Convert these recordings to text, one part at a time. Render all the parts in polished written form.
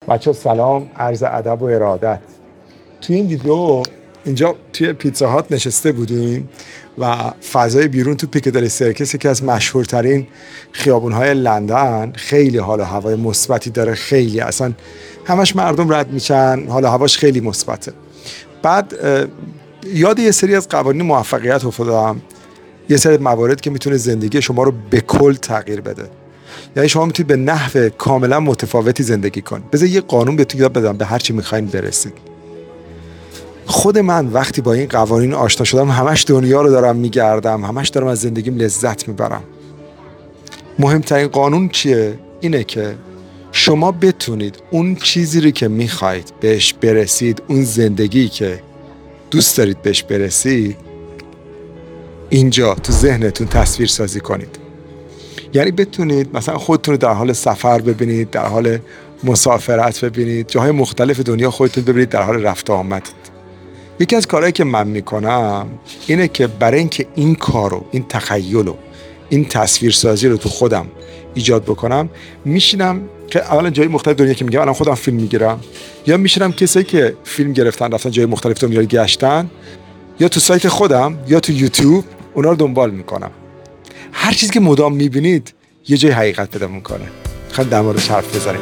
بچه سلام، عرض ادب و ارادت. توی این ویدیو اینجا توی پیتزا هات نشسته بودیم و فضای بیرون تو پیکادیلی سرکس که از مشهورترین خیابون‌های لندن خیلی حال و هوای مثبتی داره. خیلی اصلا همش مردم رد میشن، حال و هواش خیلی مثبته. بعد یاد یه سری از قوانین موفقیت افتادم، یه سری موارد که میتونه زندگی شما رو به کل تغییر بده. یعنی شما میتونید به نحو کاملا متفاوتی زندگی کنید. بذار یه قانون بهتون یاد بدم به هر چی میخواین برسید. خود من وقتی با این قوانین آشنا شدم همش دنیا رو دارم میگردم، همش دارم از زندگیم لذت میبرم. مهمترین قانون چیه؟ اینه که شما بتونید اون چیزی رو که میخواید بهش برسید، اون زندگی که دوست دارید بهش برسید، اینجا تو ذهنتون تصویر سازی کنید. یعنی بتونید مثلا خودتون رو در حال سفر ببینید، در حال مسافرت ببینید، جاهای مختلف دنیا خودتون ببینید در حال رفت و آمدید. یکی از کارهایی که من میکنم اینه که برای اینکه این کارو، این تخیلو، این تصویرسازی رو تو خودم ایجاد بکنم، میشینم که اولا جای مختلف دنیا که میگم الان خودم فیلم میگیرم، یا میشینم کسایی که فیلم گرفتن رفتن جای مختلف دنیا رو گشتن، یا تو سایت خودم یا تو یوتیوب اونا رو دنبال میکنم. هر چیزی که مدام میبینید یه جای حقیقت پیدا میکنه. خیلی در موردش حرف بزنیم.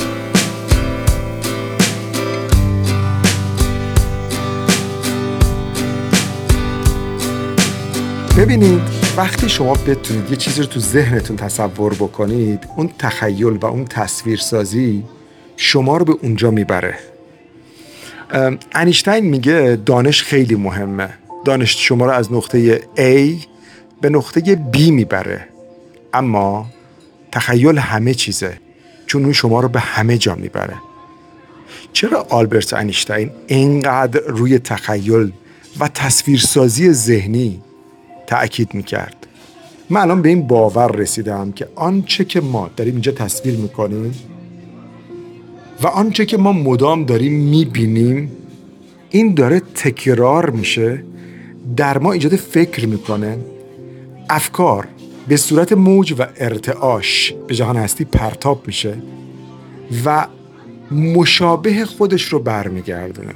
ببینید وقتی شما بتونید یه چیزی رو تو ذهنتون تصور بکنید، اون تخیل و اون تصویرسازی شما رو به اونجا میبره. انیشتین میگه دانش خیلی مهمه. دانش شما رو از نقطه A به نقطه B میبره، اما تخیل همه چیزه، چون اون شما رو به همه جا میبره. چرا آلبرت انیشتین اینقدر روی تخیل و تصویرسازی ذهنی تأکید میکرد؟ من الان به این باور رسیدم که آنچه که ما داریم اینجا تصویر میکنیم و آنچه که ما مدام داریم میبینیم، این داره تکرار میشه، در ما ایجاد فکر میکنه. افکار به صورت موج و ارتعاش به جهان هستی پرتاب میشه و مشابه خودش رو برمیگردونه.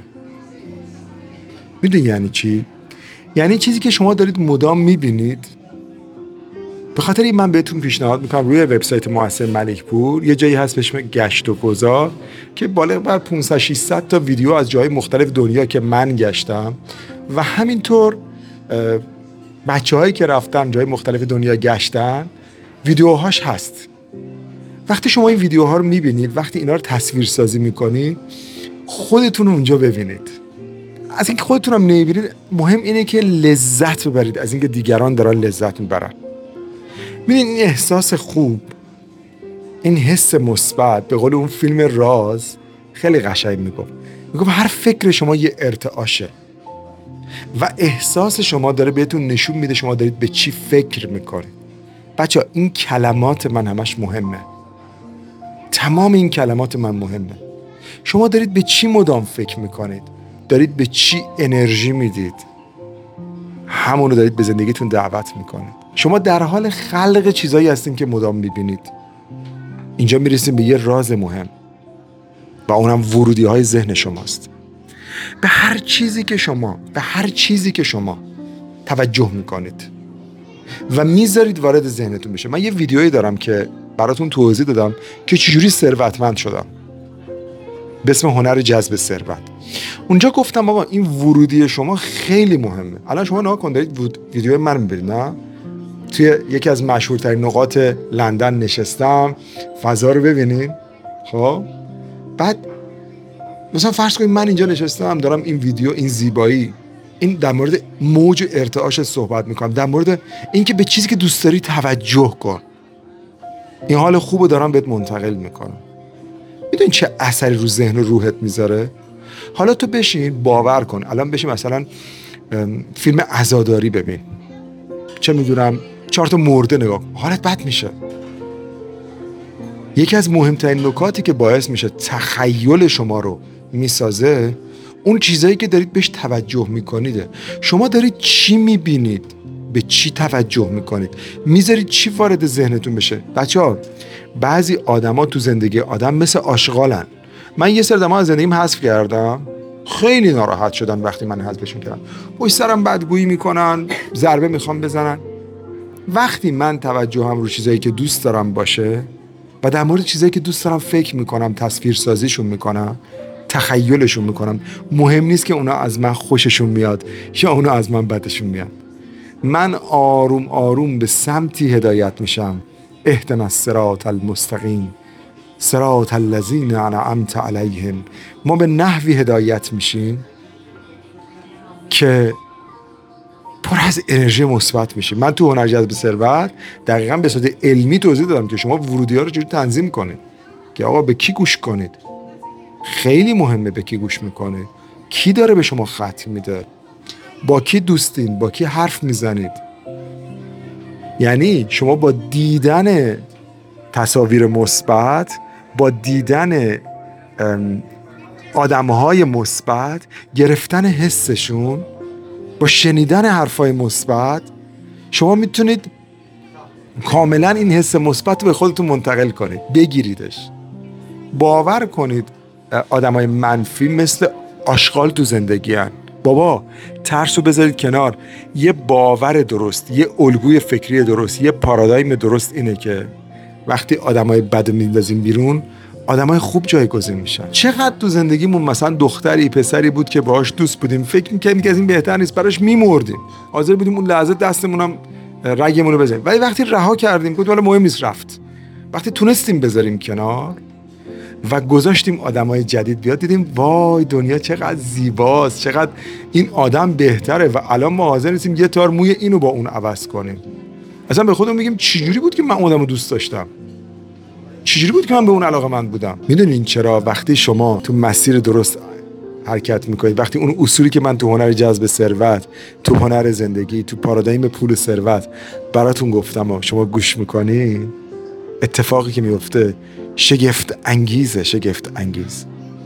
میدونی یعنی چی؟ یعنی چیزی که شما دارید مدام میبینید. به خاطر این من بهتون پیشنهاد میکنم روی وبسایت مؤسسه ملک‌پور یه جایی هست به اسم گشت و گذار که بالغ بر 500-600 تا ویدیو از جای مختلف دنیا که من گشتم و همینطور بچه‌هایی که رفتن جای مختلف دنیا گشتن ویدیوهاش هست. وقتی شما این ویدیوها رو میبینید، وقتی اینا رو تصویرسازی میکنید، خودتون رو اونجا ببینید. از اینکه خودتون هم نمیبینید، مهم اینه که لذت ببرید از اینکه دیگران دارن لذت میبرن. ببینید این احساس خوب، این حس مثبت، به قول اون فیلم راز خیلی قشنگ میگفت هر فکر شما یه ارتعاشه و احساس شما داره بهتون نشون میده شما دارید به چی فکر میکنید. بچه این کلمات من همش مهمه. تمام این کلمات من مهمه. شما دارید به چی مدام فکر میکنید، دارید به چی انرژی میدید، همونو دارید به زندگیتون دعوت میکنید. شما در حال خلق چیزایی هستین که مدام میبینید. اینجا میرسیم به یه راز مهم و اونم ورودی های ذهن شماست. به هر چیزی که شما توجه میکنید و میذارید وارد ذهنتون بشه. من یه ویدیویی دارم که براتون توضیح دادم که چجوری ثروتمند شدم به اسم هنر جذب ثروت. اونجا گفتم بابا این ورودی شما خیلی مهمه. الان شما نگاه کن، دارید ویدیو من میبینید، نه؟ توی یکی از مشهورترین نقاط لندن نشستم، فضا رو ببینید. خب بعد مثلا فرض کنید من اینجا نشستم دارم این ویدیو، این زیبایی، این در مورد موج و ارتعاش صحبت میکنم، در مورد اینکه به چیزی که دوست داری توجه کن. این حال خوبو دارم بهت منتقل میکنم. میدونی چه اثری رو ذهن و روحت میذاره؟ حالا تو بشین باور کن، الان بشین مثلا فیلم عزاداری ببین، چه میدونم 4 تا مرده نگاه کن، حالت بد میشه. یکی از مهمترین نکاتی که باعث میشه تخیل شما رو میسازه، اون چیزایی که دارید بهش توجه میکنید. شما دارید چی میبینید، به چی توجه میکنید، میذارید چی وارد ذهنتون بشه. بچه‌ها بعضی آدما تو زندگی آدم مثل آشغالن، من یه سری آدم‌ها از زندگیم حذف کردم، خیلی ناراحت شدن وقتی من حذفشون کردم. پشت سرم بدگویی میکنن، ضربه میخوام بزنن. وقتی من توجهم رو چیزایی که دوست دارم باشه و در مورد چیزایی که دوست دارم فکر میکنم، تصویرسازیشون میکنم، تخیلشون میکنم، مهم نیست که اونا از من خوششون میاد یا اونا از من بدشون میاد. من آروم آروم به سمتی هدایت میشم. اهدنا الصراط المستقیم صراط الذین انعمت علیهم. ما به نحوی هدایت میشیم که پر از انرژی مثبت میشیم. من تو هنر جذب ثروت دقیقاً به صورت علمی توضیح دادم که شما ورودی ها رو چجوری تنظیم کنید، که آقا به کی گوش کنید. خیلی مهمه به کی گوش میکنید، کی داره به شما ختم میده، با کی دوستین، با کی حرف میزنید. یعنی شما با دیدن تصاویر مثبت، با دیدن آدمهای مثبت، گرفتن حسشون، با شنیدن حرفای مثبت، شما میتونید کاملا این حس مثبت رو به خودتون منتقل کنید، بگیریدش. باور کنید آدمای منفی مثل آشغال تو زندگی هن. بابا ترس رو بذارید کنار. یه باور درست، یه الگوی فکری درست، یه پارادایم درست اینه که وقتی آدمای بد میندازیم بیرون، آدمای خوب جایگزین میشن. چقدر تو زندگیمون مثلا دختری پسری بود که باهاش دوست بودیم، فکر می‌کردیم که از این بهتر نیست، براش میمردیم، حاضر بودیم اون لحظه دستمونم رگمون رو بزنیم، ولی وقتی رها کردیم گفتیم والا مهم نیست، رفت. وقتی تونستیم بذاریم کنار و گذاشتیم آدمای جدید بیاد، دیدیم وای دنیا چقدر زیباست، چقدر این آدم بهتره و الان ما حاضر نیستیم یه تار موی اینو با اون عوض کنیم. اصلا به خودم میگیم چجوری بود که من اون آدمو دوست داشتم، چجوری بود که من به اون علاقه‌مند بودم. میدونین چرا؟ وقتی شما تو مسیر درست حرکت میکنید، وقتی اون اصولی که من تو هنر جذب ثروت، تو هنر زندگی، تو پارادایم پول ثروت براتون گفتم و شما گوش میکنید، اتفاقی که میفته شگفت انگیزه، شگفت انگیز.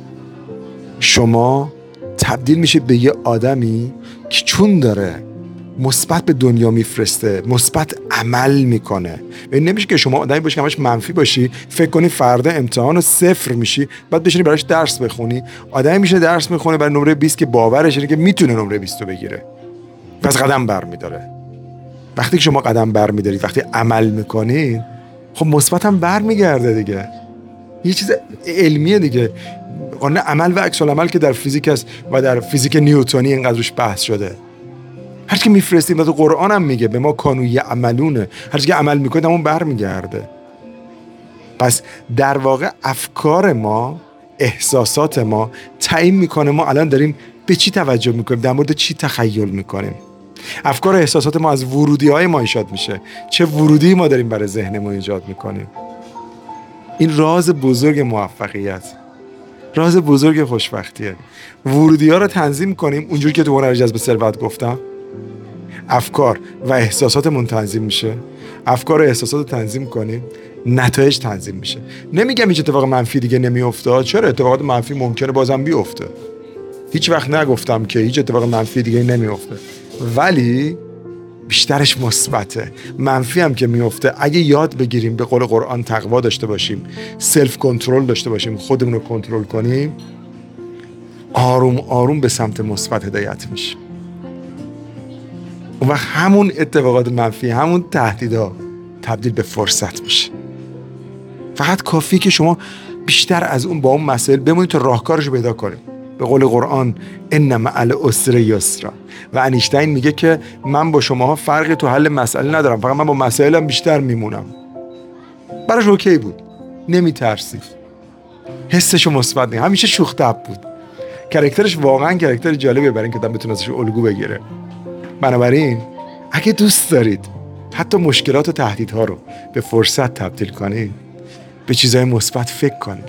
شما تبدیل میشه به یه آدمی که چون داره مثبت به دنیا میفرسته، مثبت عمل میکنه. و نمیشه که شما آدمی باشی که همش منفی باشی، فکر کنی فردا امتحان 0 میشی، بعد بشینی براش درس بخونی. آدمی میشه درس میخونه برای نمره 20 که باورش اینه که میتونه نمره 20 رو بگیره، پس قدم برمیداره. وقتی که شما قدم برمیدارید، وقتی عمل میکنید، خب مثبت هم برمیگرده دیگه. یه چیز علمیه دیگه. قانون عمل و عکس العمل که در فیزیک است و در فیزیک نیوتنی اینقدرش بحث شده. هر چی که میفرستیم، تو قرآن هم میگه به ما کانوا یعملونه، هر چی که عمل میکنید همون برمیگرده. پس در واقع افکار ما، احساسات ما تعیین میکنه ما الان داریم به چی توجه میکنیم، در مورد چی تخیل میکنیم. افکار و احساسات ما از ورودی های ما ایجاد میشه. چه ورودی ما داریم برای ذهن ما ایجاد میکنیم. این راز بزرگ موفقیت، راز بزرگ خوشبختیه. ورودی ها رو تنظیم کنیم اونجوری که تو هنر جذب ثروت گفتم. افکار و احساساتمون تنظیم میشه. افکار و احساسات رو تنظیم کنیم، نتایج تنظیم میشه. نمیگم هیچ اتفاق منفی دیگه نمیفته، چرا اتفاقات منفی ممکنه بازم بیفته. هیچ وقت نگفتم که هیچ اتفاق منفی دیگه نمیفته، ولی بیشترش مثبته. منفی هم که میفته، اگه یاد بگیریم به قول قرآن تقوا داشته باشیم، سلف کنترل داشته باشیم، خودمون رو کنترل کنیم، آروم آروم به سمت مثبت هدایت میشه. اون وقت همون اتفاقات منفی، همون تهدیدها تبدیل به فرصت میشه. فقط کافیه که شما بیشتر از اون با اون مسائل بمونید تا راهکارش رو پیدا کنید. به قول قرآن ان مع العسر یسرا. و انیشتین میگه که من با شماها فرقی تو حل مسئله ندارم، فقط من با مسائلم بیشتر میمونم. براش اوکی بود، نمیترسید، حسشو مثبت نگه، همیشه شوخ طبع بود. کاراکترش واقعا کاراکتر جالبیه برای اینکه آدم بتونه ازش الگو بگیره. بنابراین اگه دوست دارید حتی مشکلات و تهدیدها رو به فرصت تبدیل کنید، به چیزهای مثبت فکر کنید،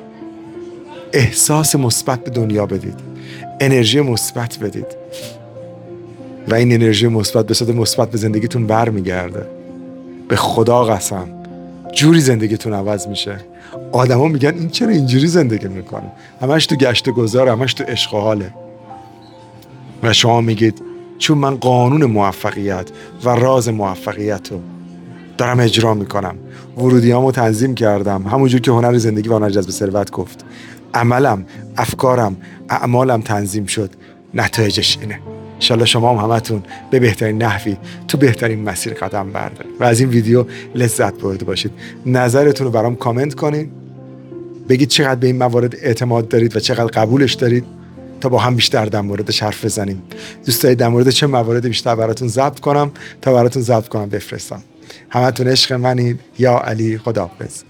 احساس مثبت به دنیا بدید، انرژی مثبت بدید و این انرژی مثبت به صورت مثبت به زندگیتون برمیگرده. به خدا قسم جوری زندگیتون عوض میشه. آدما میگن این چرا اینجوری زندگی میکنه، همش تو گشت و گذار، همش تو عشق و حاله. و شما میگید چون من قانون موفقیت و راز موفقیت رو دارم اجرا میکنم، ورودیامو تنظیم کردم، همونجور که هنر زندگی و هنر جذب ثروت گفت، عملم، افکارم، اعمالم تنظیم شد، نتایجش اینه. انشالله شما هم همتون به بهترین نحوی تو بهترین مسیر قدم بردارید و از این ویدیو لذت برده باشید. نظرتون رو برام کامنت کنید، بگید چقدر به این موارد اعتماد دارید و چقدر قبولش دارید تا با هم بیشتر در موردش حرف بزنیم. دوست دارید در مورد چه موارد بیشتر براتون ضبط کنم تا براتون ضبط کنم بفرستم. همتون عشق منید. یا علی، خداحافظ.